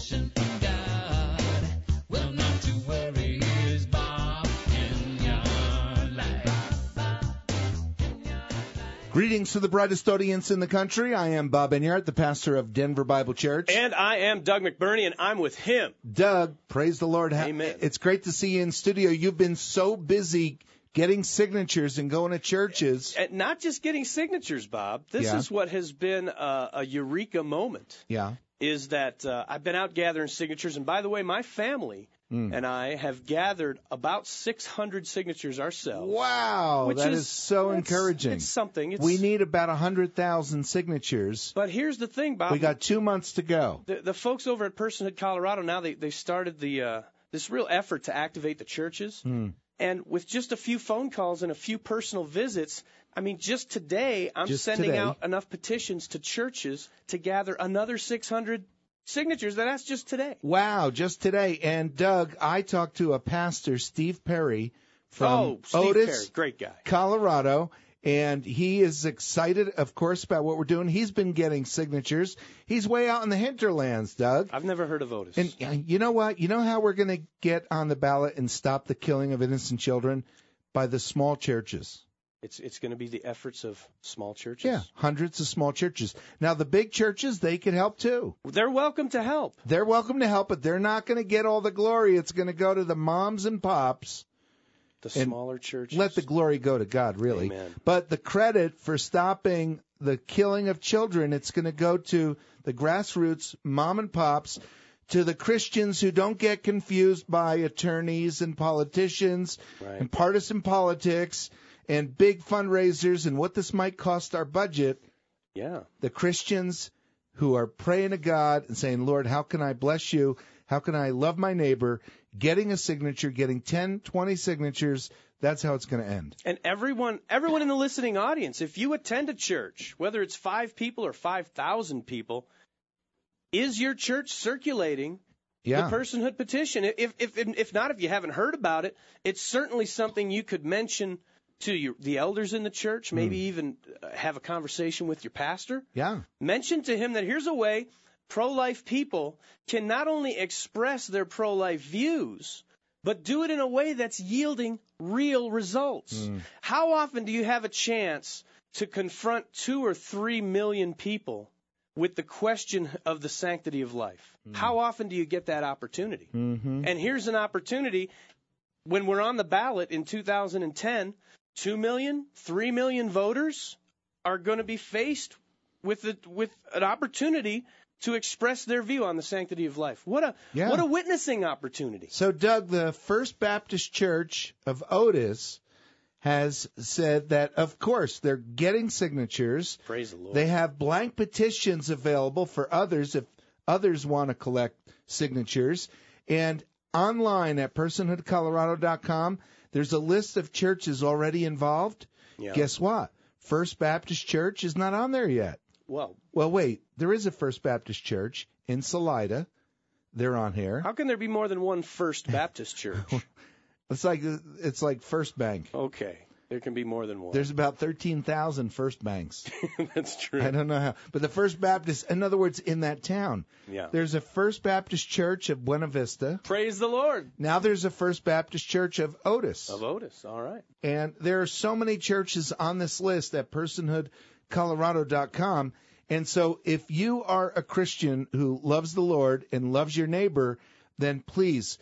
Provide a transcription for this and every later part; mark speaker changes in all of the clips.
Speaker 1: protection from God. Well, not to worry, here's Bob in your life.
Speaker 2: Greetings to the brightest audience in the country. I am Bob Enyart, the pastor of Denver Bible Church.
Speaker 3: And I am Doug McBurney, and I'm with him.
Speaker 2: Doug, praise the Lord.
Speaker 3: Amen.
Speaker 2: It's great to see you in studio. You've been so busy getting signatures and going to churches.
Speaker 3: And not just getting signatures, Bob. This is what has been a eureka moment.
Speaker 2: Yeah.
Speaker 3: Is that I've been out gathering signatures. And by the way, my family and I have gathered about 600 signatures ourselves.
Speaker 2: Wow, that is so encouraging.
Speaker 3: It's something.
Speaker 2: We need about 100,000 signatures.
Speaker 3: But here's the thing, Bob.
Speaker 2: We got 2 months to go.
Speaker 3: The folks over at Personhood Colorado now, they started this real effort to activate the churches. And with just a few phone calls and a few personal visits, I mean, just today, I'm sending out enough petitions to churches to gather another 600 signatures. That's just today.
Speaker 2: Wow, just today. And, Doug, I talked to a pastor, Steve Perry, from
Speaker 3: Steve
Speaker 2: Otis,
Speaker 3: Perry, great guy,
Speaker 2: Colorado, and he is excited, of course, about what we're doing. He's been getting signatures. He's way out in the hinterlands, Doug.
Speaker 3: I've never heard of Otis.
Speaker 2: And you know what? You know how we're going to get on the ballot and stop the killing of innocent children? By the small churches.
Speaker 3: It's going to be the efforts of small churches?
Speaker 2: Yeah, hundreds of small churches. Now, the big churches, they could help too.
Speaker 3: They're welcome to help.
Speaker 2: They're welcome to help, but they're not going to get all the glory. It's going to go to the moms and pops.
Speaker 3: The smaller churches.
Speaker 2: Let the glory go to God, really.
Speaker 3: Amen.
Speaker 2: But the credit for stopping the killing of children, it's going to go to the grassroots mom and pops, to the Christians who don't get confused by attorneys and politicians and partisan politics and big fundraisers and what this might cost our budget.
Speaker 3: Yeah.
Speaker 2: The Christians who are praying to God and saying, Lord, how can I bless you? How can I love my neighbor? Getting a signature, getting 10, 20 signatures, that's how it's going to end.
Speaker 3: And everyone in the listening audience, if you attend a church, whether it's 5 people or 5,000 people, is your church circulating the personhood petition? If not, if you haven't heard about it, it's certainly something you could mention to the elders in the church, maybe even have a conversation with your pastor.
Speaker 2: Yeah.
Speaker 3: Mention to him that here's a way pro-life people can not only express their pro-life views, but do it in a way that's yielding real results. How often do you have a chance to confront 2 or 3 million people with the question of the sanctity of life? How often do you get that opportunity? And here's an opportunity. When we're on the ballot in 2010, 2 million, 3 million voters are going to be faced with an opportunity to express their view on the sanctity of life. What a witnessing opportunity.
Speaker 2: So, Doug, the First Baptist Church of Otis has said that, of course, they're getting signatures.
Speaker 3: Praise the Lord.
Speaker 2: They have blank petitions available for others if others want to collect signatures. And online at personhoodcolorado.com, there's a list of churches already involved.
Speaker 3: Yeah.
Speaker 2: Guess what? First Baptist Church is not on there yet.
Speaker 3: Well,
Speaker 2: wait. There is a First Baptist Church in Salida. They're on here.
Speaker 3: How can there be more than one First Baptist church?
Speaker 2: It's like First Bank.
Speaker 3: Okay. There can be more than one.
Speaker 2: There's about 13,000 First Banks.
Speaker 3: That's true.
Speaker 2: I don't know how. But the First Baptist, in other words, in that town.
Speaker 3: Yeah.
Speaker 2: There's a First Baptist Church of Buena Vista.
Speaker 3: Praise the Lord.
Speaker 2: Now there's a First Baptist Church of Otis.
Speaker 3: Of Otis, all right.
Speaker 2: And there are so many churches on this list at personhoodcolorado.com. And so if you are a Christian who loves the Lord and loves your neighbor, then please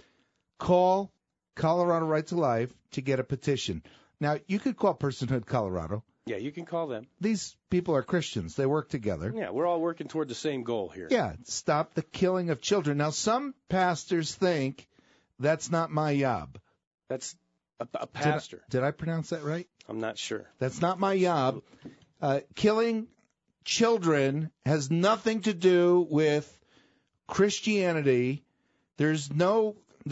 Speaker 2: call Colorado Right to Life to get a petition. Now, you could call Personhood Colorado.
Speaker 3: Yeah, you can call them.
Speaker 2: These people are Christians. They work together.
Speaker 3: Yeah, we're all working toward the same goal here.
Speaker 2: Yeah, stop the killing of children. Now, some pastors think that's not my job.
Speaker 3: That's a pastor.
Speaker 2: Did I pronounce that right?
Speaker 3: I'm not sure.
Speaker 2: That's not my job. Killing children has nothing to do with Christianity. There's no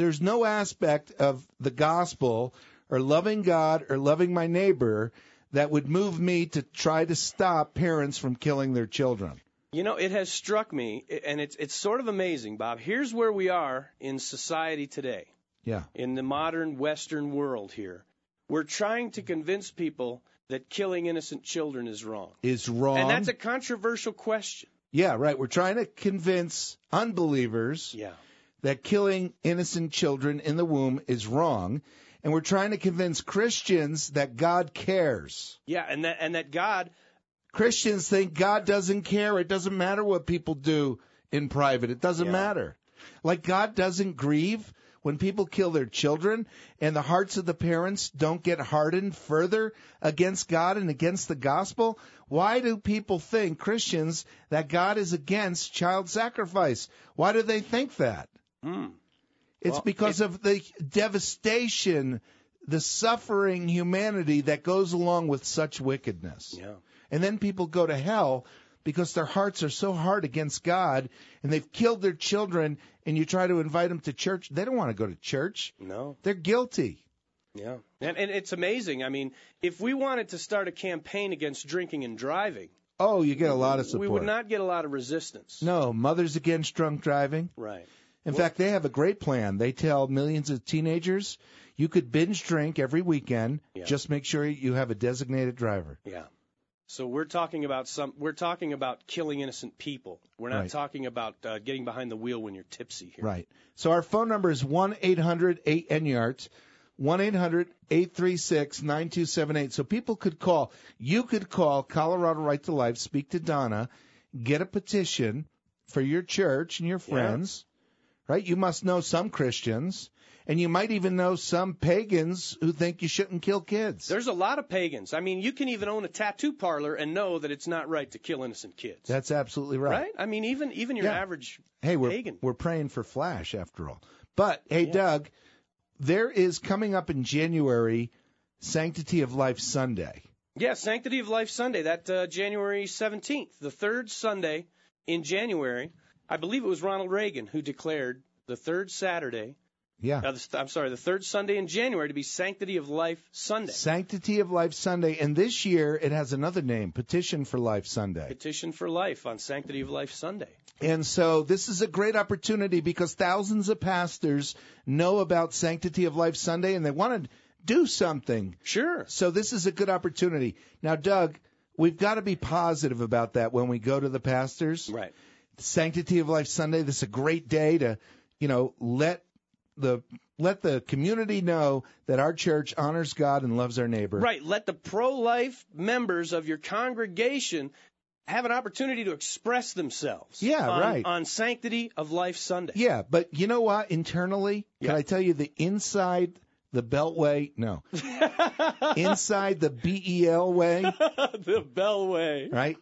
Speaker 2: aspect of the gospel or loving God or loving my neighbor that would move me to try to stop parents from killing their children.
Speaker 3: You know, it has struck me, and it's sort of amazing, Bob. Here's where we are in society today.
Speaker 2: Yeah.
Speaker 3: In the modern Western world here. We're trying to convince people that killing innocent children is wrong.
Speaker 2: Is wrong.
Speaker 3: And that's a controversial question.
Speaker 2: Yeah, right. We're trying to convince unbelievers
Speaker 3: Yeah.
Speaker 2: that killing innocent children in the womb is wrong, and we're trying to convince Christians that God cares.
Speaker 3: Yeah, and that God.
Speaker 2: Christians think God doesn't care. It doesn't matter what people do in private. It doesn't matter. Like God doesn't grieve when people kill their children and the hearts of the parents don't get hardened further against God and against the gospel. Why do people think, Christians, that God is against child sacrifice? Why do they think that? It's because of the devastation, the suffering humanity that goes along with such wickedness.
Speaker 3: Yeah.
Speaker 2: And then people go to hell because their hearts are so hard against God and they've killed their children, and you try to invite them to church. They don't want to go to church.
Speaker 3: No.
Speaker 2: They're guilty.
Speaker 3: Yeah. And it's amazing. I mean, if we wanted to start a campaign against drinking and driving,
Speaker 2: Oh, you get a lot of support.
Speaker 3: we would not get a lot of resistance.
Speaker 2: No, Mothers Against Drunk Driving.
Speaker 3: Right.
Speaker 2: In fact, they have a great plan. They tell millions of teenagers you could binge drink every weekend.
Speaker 3: Yeah.
Speaker 2: Just make sure you have a designated driver.
Speaker 3: Yeah. So we're talking about killing innocent people. We're not
Speaker 2: Right.
Speaker 3: talking about getting behind the wheel when you're tipsy here.
Speaker 2: Right. So our phone number is 1-800-8-NYARTS, 1-800-836-9278. So people could call. You could call Colorado Right to Life, speak to Donna, get a petition for your church and your friends. Right? You must know some Christians, and you might even know some pagans who think you shouldn't kill kids.
Speaker 3: There's a lot of pagans. I mean, you can even own a tattoo parlor and know that it's not right to kill innocent kids.
Speaker 2: That's absolutely right.
Speaker 3: Right? I mean, even your average
Speaker 2: Hey,
Speaker 3: pagan.
Speaker 2: we're praying for Flash after all. But hey, Doug, there is coming up in January Sanctity of Life Sunday.
Speaker 3: Yeah, Sanctity of Life Sunday, that January 17th, the third Sunday in January. I believe it was Ronald Reagan who declared the third Saturday.
Speaker 2: Yeah.
Speaker 3: The third Sunday in January to be Sanctity of Life Sunday.
Speaker 2: Sanctity of Life Sunday. And this year it has another name, Petition for Life Sunday.
Speaker 3: Petition for Life on Sanctity of Life Sunday.
Speaker 2: And so this is a great opportunity because thousands of pastors know about Sanctity of Life Sunday and they want to do something.
Speaker 3: Sure.
Speaker 2: So this is a good opportunity. Now, Doug, we've got to be positive about that when we go to the pastors.
Speaker 3: Right.
Speaker 2: Sanctity of Life Sunday, this is a great day to, let the community know that our church honors God and loves our neighbor.
Speaker 3: Right. Let the pro-life members of your congregation have an opportunity to express themselves.
Speaker 2: Yeah, right.
Speaker 3: On Sanctity of Life Sunday.
Speaker 2: Yeah, but you know what? Internally, can I tell you the inside the Beltway? No. Inside the BEL way.
Speaker 3: The Beltway.
Speaker 2: Right?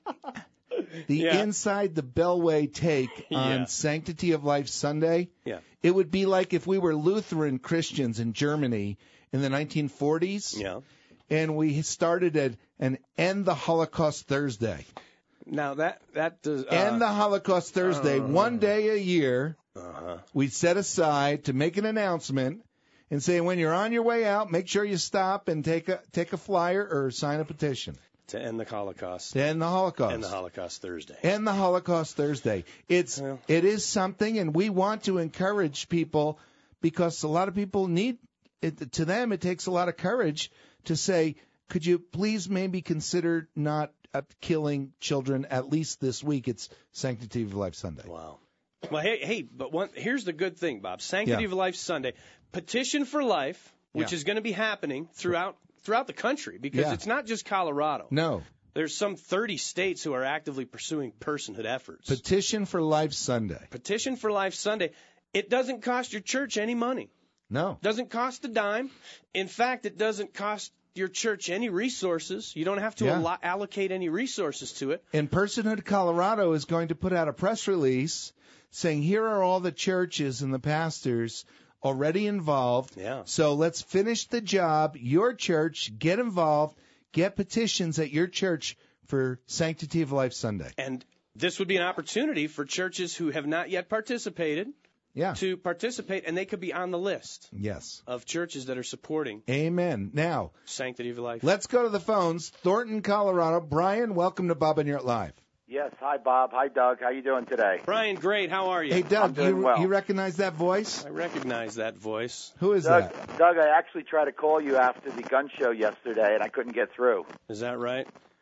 Speaker 2: The inside the Beltway take on Sanctity of Life Sunday.
Speaker 3: Yeah.
Speaker 2: It would be like if we were Lutheran Christians in Germany in the 1940s.
Speaker 3: Yeah.
Speaker 2: And we started an End the Holocaust Thursday.
Speaker 3: Now that does
Speaker 2: End the Holocaust Thursday, one day a year. We set aside to make an announcement and say when you're on your way out, make sure you stop and take a flyer or sign a petition.
Speaker 3: To end the Holocaust.
Speaker 2: To end the Holocaust.
Speaker 3: End the Holocaust Thursday.
Speaker 2: End the Holocaust Thursday. It is something, and we want to encourage people because a lot of people need it. To them, it takes a lot of courage to say, could you please maybe consider not killing children at least this week? It's Sanctity of Life Sunday.
Speaker 3: Wow. Well, but here's the good thing, Bob. Sanctity of Life Sunday. Petition for Life, which is going to be happening throughout the country because it's not just Colorado.
Speaker 2: No.
Speaker 3: There's some 30 states who are actively pursuing personhood efforts.
Speaker 2: Petition for Life Sunday.
Speaker 3: Petition for Life Sunday. It doesn't cost your church any money.
Speaker 2: No.
Speaker 3: Doesn't cost a dime. In fact, it doesn't cost your church any resources. You don't have to allocate any resources to it.
Speaker 2: And Personhood Colorado is going to put out a press release saying here are all the churches and the pastors already involved.
Speaker 3: Yeah.
Speaker 2: So let's finish the job. Your church, get involved, get petitions at your church for Sanctity of Life Sunday.
Speaker 3: And this would be an opportunity for churches who have not yet participated to participate, and they could be on the list of churches that are supporting
Speaker 2: Now,
Speaker 3: Sanctity of Life.
Speaker 2: Let's go to the phones. Thornton, Colorado. Brian, welcome to Bob and You're Live.
Speaker 4: Yes. Hi, Bob. Hi, Doug. How you doing today?
Speaker 3: Brian, great. How are you?
Speaker 2: Hey, Doug,
Speaker 4: I'm doing well.
Speaker 2: you recognize that voice?
Speaker 3: I recognize that voice.
Speaker 2: Who is
Speaker 4: Doug,
Speaker 2: that?
Speaker 4: Doug, I actually tried to call you after the gun show yesterday, and I couldn't get through.
Speaker 3: Is that right?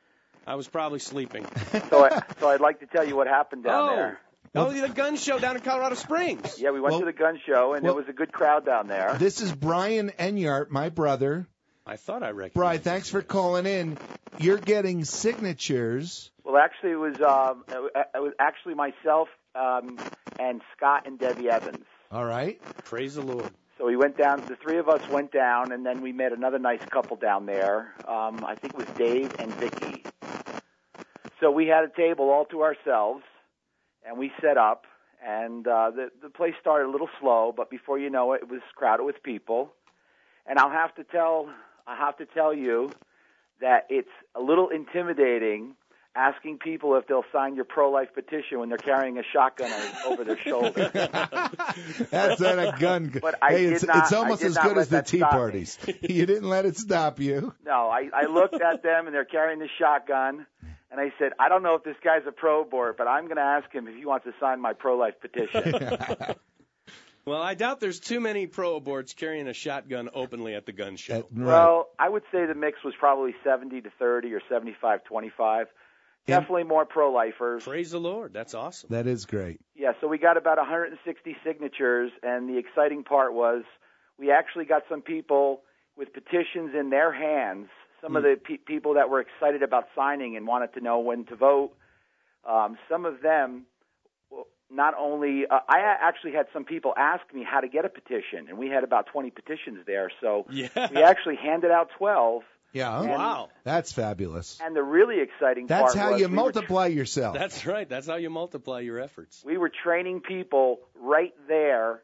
Speaker 3: I was probably sleeping.
Speaker 4: So I'd like to tell you what happened down there.
Speaker 3: Oh, the gun show down in Colorado Springs.
Speaker 4: Yeah, we went to the gun show, and there was a good crowd down there.
Speaker 2: This is Brian Enyart, my brother.
Speaker 3: I thought I recognized.
Speaker 2: Brian, thanks for calling in. You're getting signatures.
Speaker 4: Well, actually, it was actually myself and Scott and Debbie Evans.
Speaker 2: All right.
Speaker 3: Praise the Lord.
Speaker 4: So we went down. The three of us went down, and then we met another nice couple down there. I think it was Dave and Vicky. So we had a table all to ourselves, and we set up. And the place started a little slow, but before you know it, it was crowded with people. And I'll have to tell you that it's a little intimidating asking people if they'll sign your pro-life petition when they're carrying a shotgun over their shoulder.
Speaker 2: That's not a gun.
Speaker 4: But
Speaker 2: it's almost as good as the Tea Parties. You didn't let it stop you.
Speaker 4: No, I looked at them, and they're carrying the shotgun, and I said, I don't know if this guy's a pro-board, but I'm going to ask him if he wants to sign my pro-life petition.
Speaker 3: Well, I doubt there's too many pro-aborts carrying a shotgun openly at the gun show.
Speaker 2: Right.
Speaker 4: Well, I would say the mix was probably 70-30 or 75-25. Definitely more pro-lifers.
Speaker 3: Praise the Lord. That's awesome.
Speaker 2: That is great.
Speaker 4: Yeah, so we got about 160 signatures, and the exciting part was we actually got some people with petitions in their hands, some of the people that were excited about signing and wanted to know when to vote. Some of them, not only I actually had some people ask me how to get a petition, and we had about 20 petitions there, so we actually handed out 12.
Speaker 2: Yeah.
Speaker 3: Wow.
Speaker 2: That's fabulous.
Speaker 4: And the really exciting part was...
Speaker 2: That's how you multiply yourself.
Speaker 3: That's right. That's how you multiply your efforts.
Speaker 4: We were training people right there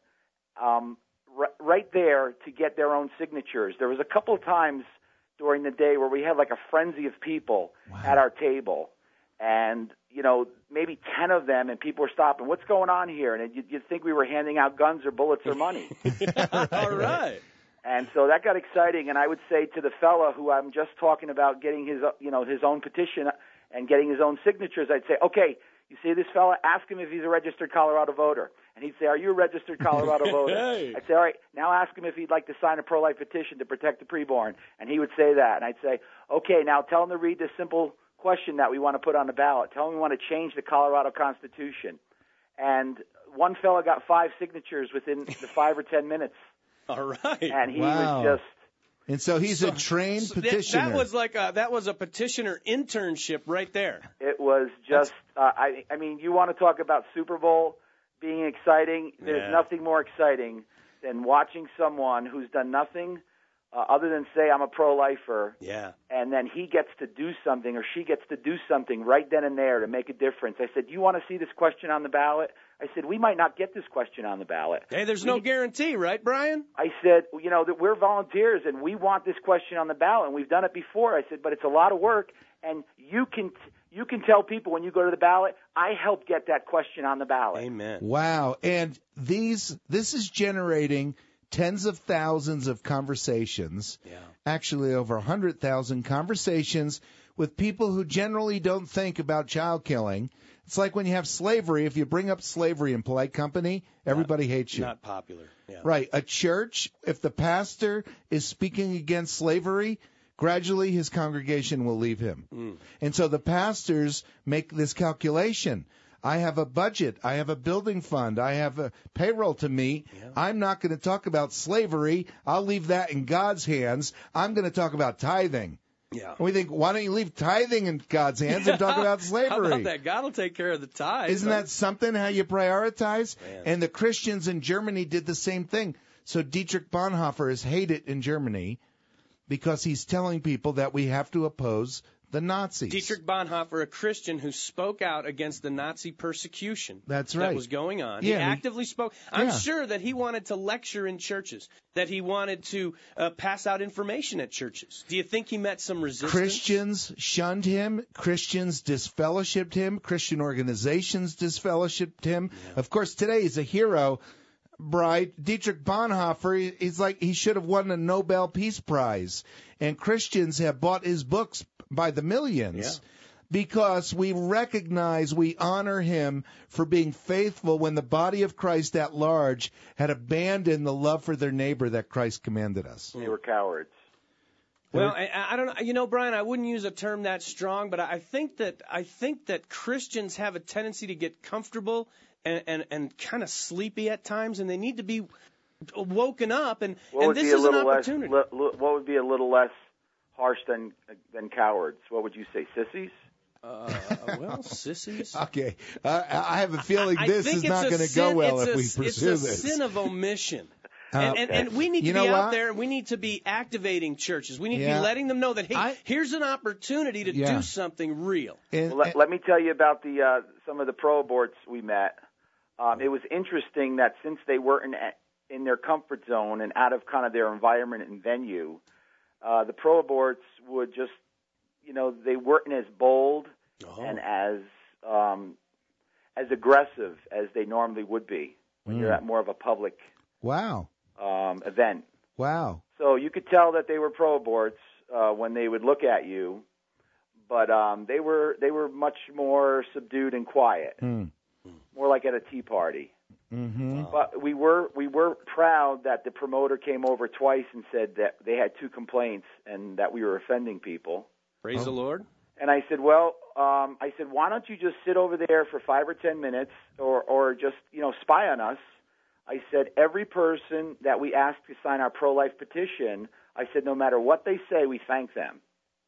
Speaker 4: to get their own signatures. There was a couple of times during the day where we had like a frenzy of people at our table. And, you know, maybe 10 of them, and people were stopping. What's going on here? And you'd think we were handing out guns or bullets or money.
Speaker 3: All right.
Speaker 4: And so that got exciting, and I would say to the fella who I'm just talking about getting his own petition and getting his own signatures, I'd say, okay, you see this fella, ask him if he's a registered Colorado voter. And he'd say, are you a registered Colorado voter?
Speaker 3: Hey.
Speaker 4: I'd say, all right, now ask him if he'd like to sign a pro-life petition to protect the preborn. And he would say that. And I'd say, okay, now tell him to read this simple question that we want to put on the ballot. Tell him we want to change the Colorado Constitution. And one fella got 5 signatures within the 5 or 10 minutes.
Speaker 3: All right.
Speaker 4: And he was just...
Speaker 2: And so he's a trained petitioner.
Speaker 3: That was a petitioner internship right there.
Speaker 4: It was just, I mean, you want to talk about Super Bowl being exciting? There's nothing more exciting than watching someone who's done nothing other than say, I'm a pro-lifer.
Speaker 3: Yeah.
Speaker 4: And then he gets to do something or she gets to do something right then and there to make a difference. I said, you want to see this question on the ballot? I said, we might not get this question on the ballot.
Speaker 3: Hey, there's no guarantee, right, Brian?
Speaker 4: I said, you know, that we're volunteers and we want this question on the ballot, and we've done it before. I said, but it's a lot of work, and you can tell people when you go to the ballot, I helped get that question on the ballot.
Speaker 3: Amen.
Speaker 2: Wow. And this is generating tens of thousands of conversations, actually over 100,000 conversations with people who generally don't think about child killing. It's like when you have slavery. If you bring up slavery in polite company, everybody hates you.
Speaker 3: Not popular. Yeah.
Speaker 2: Right. A church, if the pastor is speaking against slavery, gradually his congregation will leave him. And so the pastors make this calculation. I have a budget. I have a building fund. I have a payroll to meet. Yeah. I'm not going to talk about slavery. I'll leave that in God's hands. I'm going to talk about tithing.
Speaker 3: Yeah.
Speaker 2: And we think, why don't you leave tithing in God's hands and talk about slavery?
Speaker 3: How about that? God will take care of the tithe.
Speaker 2: Isn't that something, how you prioritize?
Speaker 3: Man.
Speaker 2: And the Christians in Germany did the same thing. So Dietrich Bonhoeffer is hated in Germany because he's telling people that we have to oppose the Nazis.
Speaker 3: Dietrich Bonhoeffer, a Christian who spoke out against the Nazi persecution
Speaker 2: That's right.
Speaker 3: that was going on.
Speaker 2: Yeah,
Speaker 3: he actively spoke. I'm sure that he wanted to lecture in churches, that he wanted to pass out information at churches. Do you think he met some resistance?
Speaker 2: Christians shunned him. Christians disfellowshipped him. Christian organizations disfellowshipped him. Yeah. Of course, today he's a hero. Dietrich Bonhoeffer, he's like he should have won a Nobel Peace Prize. And Christians have bought his books by the millions because we recognize, we honor him for being faithful when the body of Christ at large had abandoned the love for their neighbor that Christ commanded us.
Speaker 4: They were cowards.
Speaker 3: Well, I don't know. You know, Brian, I wouldn't use a term that strong, but I think that Christians have a tendency to get comfortable and kind of sleepy at times, and they need to be woken up. And this is an opportunity.
Speaker 4: What would be a little less harsh than cowards? What would you say, sissies?
Speaker 3: Well, sissies.
Speaker 2: Okay. I have a feeling this is not going to go well if we pursue this.
Speaker 3: It's a sin of omission. And we need to be out there. We need to be activating churches. We need to be letting them know that, hey, here's an opportunity to do something real.
Speaker 4: Let me tell you about some of the pro-aborts we met. It was interesting that since they weren't in their comfort zone and out of kind of their environment and venue, the pro-aborts would just, they weren't as bold and as aggressive as they normally would be when you're at more of a public event.
Speaker 2: Wow.
Speaker 4: So you could tell that they were pro-aborts when they would look at you, but they were much more subdued and quiet, more like at a tea party.
Speaker 2: Mm-hmm.
Speaker 4: But we were proud that the promoter came over twice and said that they had 2 complaints and that we were offending people.
Speaker 3: Praise the Lord.
Speaker 4: And I said, well, why don't you just sit over there for 5 or 10 minutes or just, spy on us? I said, every person that we asked to sign our pro-life petition, I said, no matter what they say, we thank them.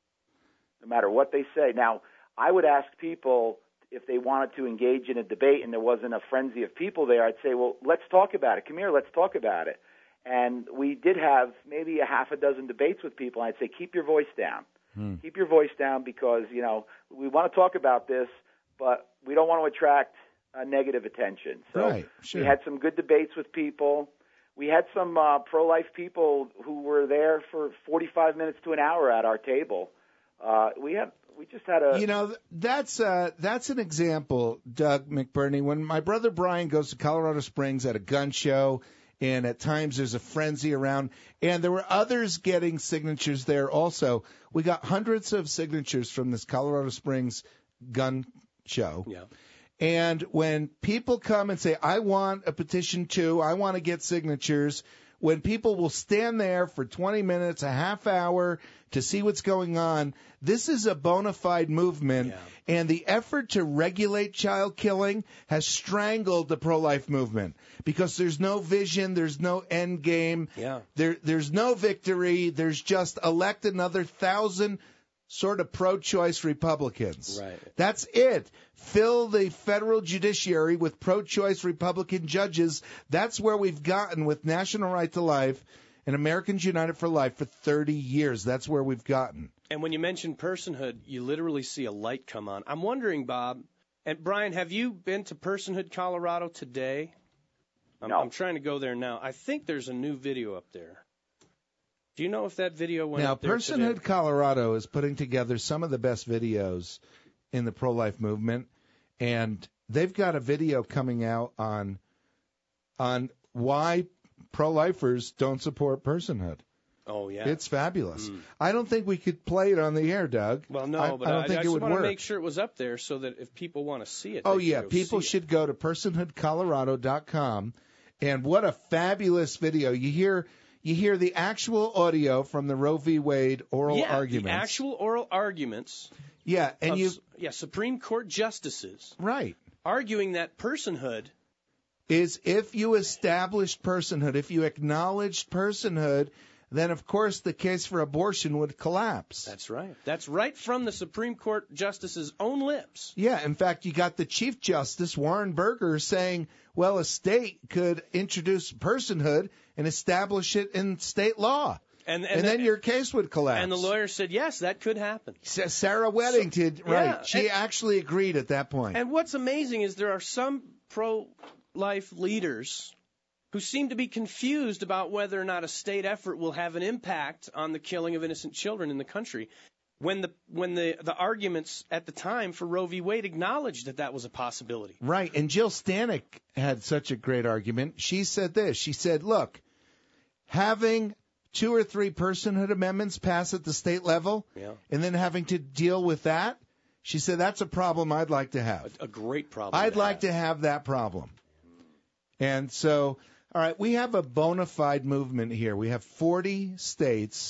Speaker 4: No matter what they say. Now, I would ask people if they wanted to engage in a debate and there wasn't a frenzy of people there, I'd say, well, let's talk about it. Come here, let's talk about it. And we did have maybe a half a dozen debates with people. I'd say, keep your voice down. Keep your voice down because, we want to talk about this, but we don't want to attract negative attention. So we had some good debates with people. We had some pro-life people who were there for 45 minutes to an hour at our table. We just had a...
Speaker 2: that's an example, Doug McBurney. When my brother Brian goes to Colorado Springs at a gun show, and at times there's a frenzy around, and there were others getting signatures there also. We got hundreds of signatures from this Colorado Springs gun show.
Speaker 3: Yeah.
Speaker 2: And when people come and say, I want a petition too, I want to get signatures, when people will stand there for 20 minutes, a half hour to see what's going on, this is a bona fide movement.
Speaker 3: Yeah.
Speaker 2: And the effort to regulate child killing has strangled the pro-life movement because there's no vision, there's no end game, there's no victory, there's just elect another 1,000 sort of pro-choice Republicans.
Speaker 3: Right.
Speaker 2: That's it. Fill the federal judiciary with pro-choice Republican judges. That's where we've gotten with National Right to Life and Americans United for Life for 30 years. That's where we've gotten.
Speaker 3: And when you mention personhood, you literally see a light come on. I'm wondering, Bob, and Brian, have you been to Personhood, Colorado today?
Speaker 4: No.
Speaker 3: I'm trying to go there now. I think there's a new video up there. Do you know if that video went
Speaker 2: now,
Speaker 3: up there
Speaker 2: Personhood,
Speaker 3: today?
Speaker 2: Colorado is putting together some of the best videos in the pro-life movement, and they've got a video coming out on why pro-lifers don't support personhood.
Speaker 3: Oh, yeah.
Speaker 2: It's fabulous. I don't think we could play it on the air, Doug.
Speaker 3: Well, no, but
Speaker 2: I don't think it would
Speaker 3: just want
Speaker 2: work.
Speaker 3: to make sure it was up there so that if people want to see it.
Speaker 2: Oh,
Speaker 3: they
Speaker 2: yeah.
Speaker 3: can go
Speaker 2: People
Speaker 3: see
Speaker 2: should go to personhoodcolorado.com. And what a fabulous video. You hear the actual audio from the Roe v. Wade oral arguments.
Speaker 3: The actual oral arguments.
Speaker 2: Yeah, and
Speaker 3: Supreme Court justices.
Speaker 2: Right.
Speaker 3: Arguing that personhood
Speaker 2: is if you established personhood, if you acknowledged personhood, then of course the case for abortion would collapse.
Speaker 3: That's right. That's right from the Supreme Court justice's own lips.
Speaker 2: Yeah, in fact, you got the Chief Justice, Warren Burger, saying, well, a state could introduce personhood and establish it in state law. And then your case would collapse.
Speaker 3: And the lawyer said, yes, that could happen.
Speaker 2: Sarah Weddington, right. She actually agreed at that point.
Speaker 3: And what's amazing is there are some pro-life leaders who seem to be confused about whether or not a state effort will have an impact on the killing of innocent children in the country. When the arguments at the time for Roe v. Wade acknowledged that was a possibility.
Speaker 2: Right. And Jill Stanek had such a great argument. She said this. She said, look, having 2 or 3 personhood amendments pass at the state level and then having to deal with that, she said, that's a problem I'd like to have.
Speaker 3: A great problem.
Speaker 2: I'd like to have that problem. And so, all right, we have a bona fide movement here. We have 40 states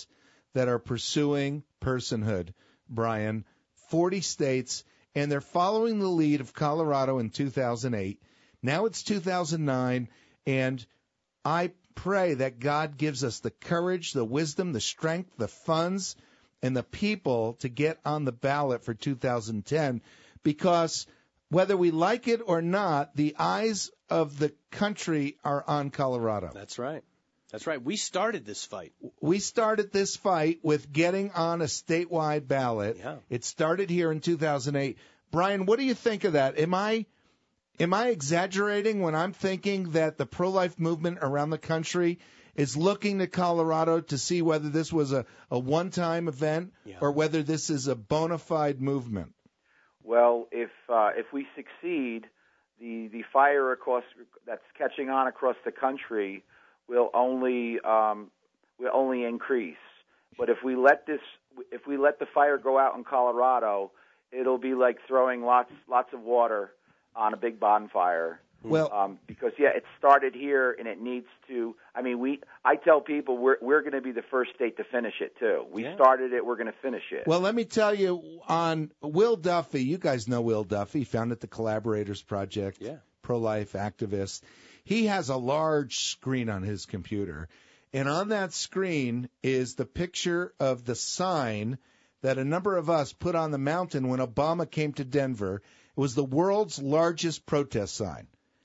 Speaker 2: that are pursuing personhood, Brian. 40 states, and they're following the lead of Colorado in 2008. Now it's 2009, and I pray that God gives us the courage, the wisdom, the strength, the funds, and the people to get on the ballot for 2010, because whether we like it or not, the eyes of the country are on Colorado.
Speaker 3: That's right. That's right. We started this fight.
Speaker 2: We started this fight with getting on a statewide ballot.
Speaker 3: Yeah.
Speaker 2: It started here in 2008. Brian, what do you think of that? Am I exaggerating when I'm thinking that the pro-life movement around the country is looking to Colorado to see whether this was a one-time event or whether this is a bona fide movement?
Speaker 4: Well, if we succeed, the fire that's catching on across the country will only increase. But if we let the fire go out in Colorado, it'll be like throwing lots of water on a big bonfire.
Speaker 2: Well,
Speaker 4: because it started here and it needs to. I mean, I tell people we're going to be the first state to finish it too. We started it, we're going to finish it.
Speaker 2: Well, let me tell you, on Will Duffy, you guys know Will Duffy, founded the Collaborators Project, pro-life activist. He has a large screen on his computer, and on that screen is the picture of the sign that a number of us put on the mountain when Obama came to Denver. It was the world's largest protest sign.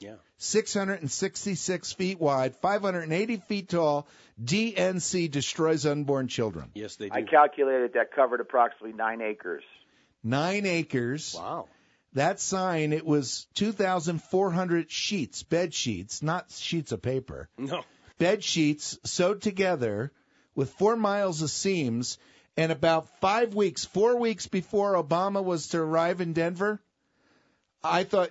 Speaker 2: 666 feet wide, 580 feet tall. DNC destroys unborn children.
Speaker 3: Yes, they do.
Speaker 4: I calculated that covered approximately 9 acres.
Speaker 2: 9 acres.
Speaker 3: Wow.
Speaker 2: That sign, it was 2,400 sheets, bed sheets, not sheets of paper.
Speaker 3: No.
Speaker 2: Bed sheets sewed together with 4 miles of seams, and about 4 weeks before Obama was to arrive in Denver, I thought,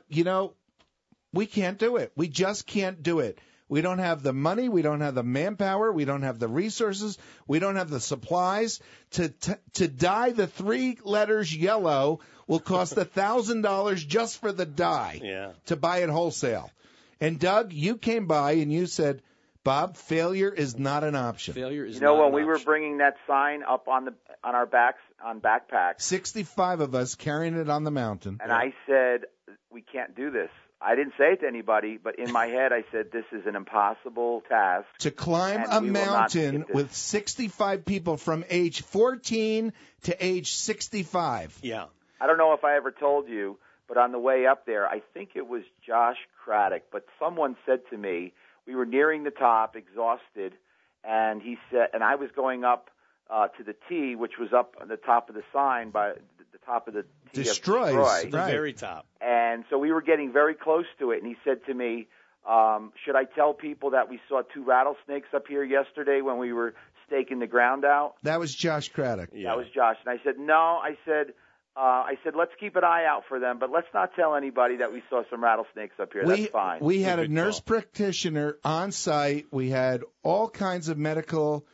Speaker 2: we can't do it. We just can't do it. We don't have the money. We don't have the manpower. We don't have the resources. We don't have the supplies. To dye the 3 letters yellow will cost $1,000 just for the dye to buy it wholesale. And, Doug, you came by and you said, Bob, failure is not an option.
Speaker 3: Failure is
Speaker 4: not an option.
Speaker 3: when
Speaker 4: we were bringing that sign up on our backs, on backpacks.
Speaker 2: 65 of us carrying it on the mountain.
Speaker 4: And I said, we can't do this. I didn't say it to anybody, but in my head I said, this is an impossible task.
Speaker 2: To climb a mountain with 65 people from age 14 to age 65.
Speaker 3: Yeah.
Speaker 4: I don't know if I ever told you, but on the way up there, I think it was Josh Craddock, but someone said to me, we were nearing the top, exhausted, and he said, and I was going up to the T, which was up on the top of the sign by the top of the T
Speaker 2: Destroys,
Speaker 4: of Destroy.
Speaker 3: The very top.
Speaker 4: And so we were getting very close to it, and he said to me, should I tell people that we saw 2 rattlesnakes up here yesterday when we were staking the ground out?
Speaker 2: That was Josh Craddock.
Speaker 4: Yeah. That was Josh. And I said, no. I said, let's keep an eye out for them, but let's not tell anybody that we saw some rattlesnakes up here. That's fine.
Speaker 2: We had a nurse practitioner on site. We had all kinds of medical,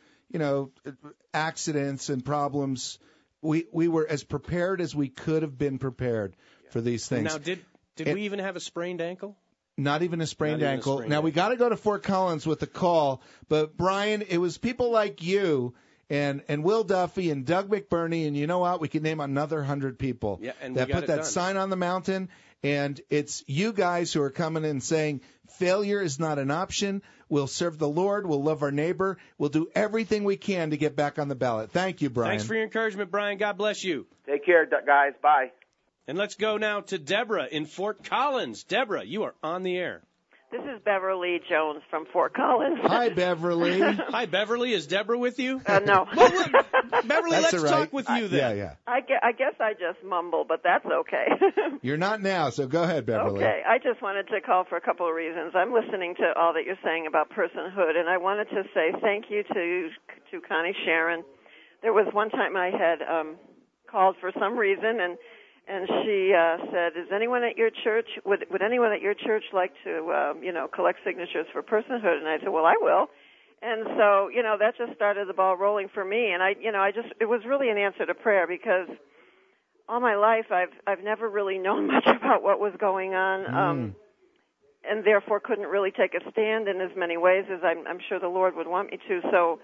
Speaker 2: accidents and problems. We were as prepared as we could have been prepared for these things.
Speaker 3: Now, did we even have a sprained ankle?
Speaker 2: Not even a sprained ankle. Now, we got to go to Fort Collins with the call, but, Brian, it was people like you and Will Duffy and Doug McBurney, and you know what? We could name another 100 people that put that sign on the mountain, and it's you guys who are coming in saying failure is not an option. We'll serve the Lord. We'll love our neighbor. We'll do everything we can to get back on the ballot. Thank you, Brian.
Speaker 3: Thanks for your encouragement, Brian. God bless you.
Speaker 4: Take care, guys. Bye.
Speaker 3: And let's go now to Deborah in Fort Collins. Deborah, you are on the air.
Speaker 5: This is Beverly Jones from Fort Collins.
Speaker 2: Hi, Beverly.
Speaker 3: Hi, Beverly. Is Deborah with you?
Speaker 5: No.
Speaker 3: Well, Beverly,
Speaker 2: that's
Speaker 3: let's
Speaker 2: right.
Speaker 3: talk with you then.
Speaker 2: Yeah.
Speaker 5: I guess I just mumble, but that's okay.
Speaker 2: You're not now, so go ahead, Beverly.
Speaker 5: Okay. I just wanted to call for a couple of reasons. I'm listening to all that you're saying about personhood, and I wanted to say thank you to Connie Sharon. There was one time I had called for some reason, and she said, "Is anyone at your church? Would anyone at your church like to, collect signatures for personhood?" And I said, "Well, I will." And so, that just started the ball rolling for me. And it was really an answer to prayer, because all my life I've never really known much about what was going on, and therefore couldn't really take a stand in as many ways as I'm sure the Lord would want me to. So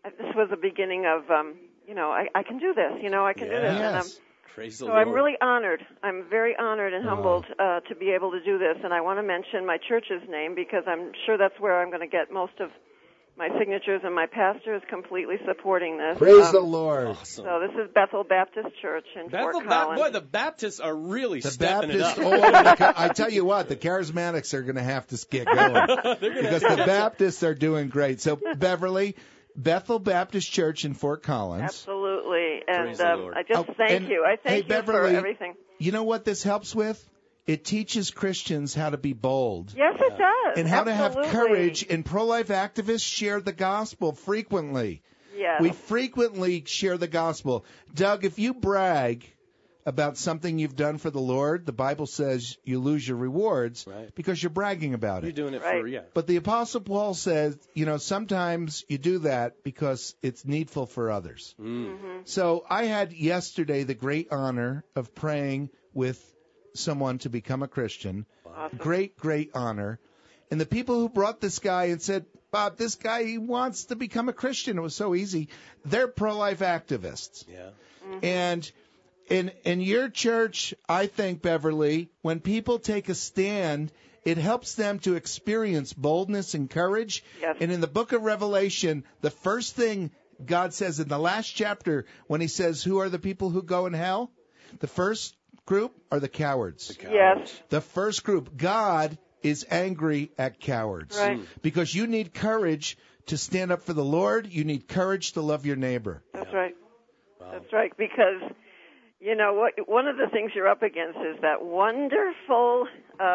Speaker 5: this was the beginning of, I can do this. I can do this. And
Speaker 2: Yes.
Speaker 3: Praise the
Speaker 5: so
Speaker 3: Lord.
Speaker 5: I'm really honored. I'm very honored and humbled to be able to do this. And I want to mention my church's name because I'm sure that's where I'm going to get most of my signatures, and my pastor is completely supporting this.
Speaker 2: Praise the Lord.
Speaker 3: Awesome.
Speaker 5: So this is Bethel Baptist Church in Fort Collins.
Speaker 3: Boy, the Baptists are really
Speaker 2: The
Speaker 3: stepping
Speaker 2: Baptists,
Speaker 3: it up.
Speaker 2: I tell you what, the charismatics are going to have to get going because the Baptists are doing great. So, Beverly, Bethel Baptist Church in Fort Collins.
Speaker 5: Absolutely. And
Speaker 3: Praise the Lord.
Speaker 5: I just thank you. I thank you
Speaker 2: Beverly,
Speaker 5: for everything.
Speaker 2: You know what this helps with? It teaches Christians how to be bold.
Speaker 5: Yes, it does.
Speaker 2: And how to have
Speaker 5: Absolutely.
Speaker 2: courage. And pro-life activists share the gospel frequently.
Speaker 5: Yes.
Speaker 2: We frequently share the gospel. Doug, if you brag about something you've done for the Lord, the Bible says you lose your rewards because you're bragging about
Speaker 3: You're
Speaker 2: it.
Speaker 3: doing it
Speaker 5: Right.
Speaker 3: for,
Speaker 2: But the Apostle Paul says, sometimes you do that because it's needful for others. So I had yesterday the great honor of praying with someone to become a Christian.
Speaker 5: Awesome.
Speaker 2: Great, great honor. And the people who brought this guy and said, Bob, this guy, he wants to become a Christian. It was so easy. They're pro-life activists.
Speaker 3: Yeah.
Speaker 2: And in your church, I think, Beverly, when people take a stand, it helps them to experience boldness and courage.
Speaker 5: Yes.
Speaker 2: And in the book of Revelation, the first thing God says in the last chapter, when he says, who are the people who go in hell? The first group are the cowards.
Speaker 5: Yes.
Speaker 2: The first group, God is angry at cowards.
Speaker 5: Right.
Speaker 2: Because you need courage to stand up for the Lord. You need courage to love your neighbor.
Speaker 5: That's right. That's right. Because, one of the things you're up against is that wonderful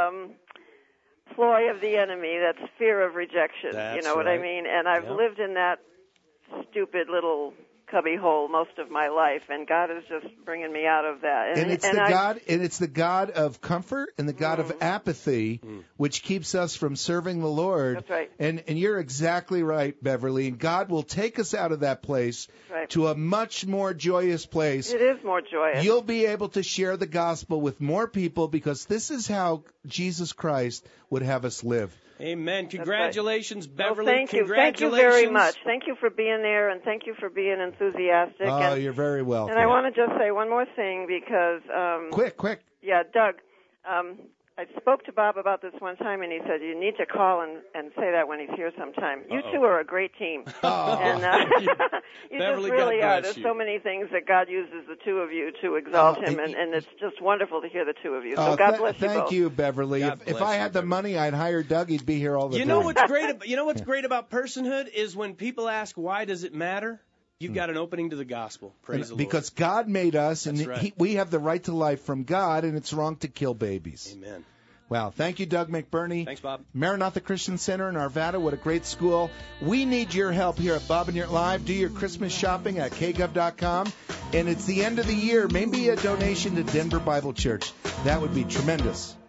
Speaker 5: ploy of the enemy, that's fear of rejection.
Speaker 3: That's
Speaker 5: you know what I
Speaker 3: right.
Speaker 5: mean? And I've lived in that stupid little cubby hole most of my life, and God is just bringing me out of that.
Speaker 2: And it's the God of comfort and the God of apathy, which keeps us from serving the Lord.
Speaker 5: That's right.
Speaker 2: And you're exactly right, Beverly. And God will take us out of that place
Speaker 5: Right.
Speaker 2: to a much more joyous place.
Speaker 5: It is more joyous.
Speaker 2: You'll be able to share the gospel with more people because this is how Jesus Christ would have us live.
Speaker 3: Amen. Congratulations, Beverly.
Speaker 5: Well, thank you. Thank you very much. Thank you for being there, and thank you for being enthusiastic.
Speaker 2: Oh, you're very welcome.
Speaker 5: And I want to just say one more thing because
Speaker 2: Quick.
Speaker 5: Yeah, Doug, I spoke to Bob about this one time, and he said, you need to call and say that when he's here sometime. You two are a great team. And you
Speaker 3: Beverly,
Speaker 5: just really
Speaker 3: God
Speaker 5: are.
Speaker 3: bless
Speaker 5: There's
Speaker 3: you.
Speaker 5: so many things that God uses the two of you to exalt him, and it's just wonderful to hear the two of you. So God bless you both.
Speaker 2: Thank you, Beverly.
Speaker 3: God
Speaker 2: If
Speaker 3: bless
Speaker 2: I
Speaker 3: you,
Speaker 2: had the
Speaker 3: Beverly.
Speaker 2: money, I'd hire Doug. He'd be here all the time.
Speaker 3: What's great about personhood is when people ask why does it matter? You've got an opening to the gospel. Praise the Lord.
Speaker 2: Because God made us, and
Speaker 3: That's right.
Speaker 2: we have the right to life from God, and it's wrong to kill babies.
Speaker 3: Amen.
Speaker 2: Wow. Thank you, Doug McBurney.
Speaker 3: Thanks, Bob.
Speaker 2: Maranatha Christian Center in Arvada. What a great school. We need your help here at Bob and Yurt Live. Do your Christmas shopping at kgov.com. And it's the end of the year. Maybe a donation to Denver Bible Church. That would be tremendous.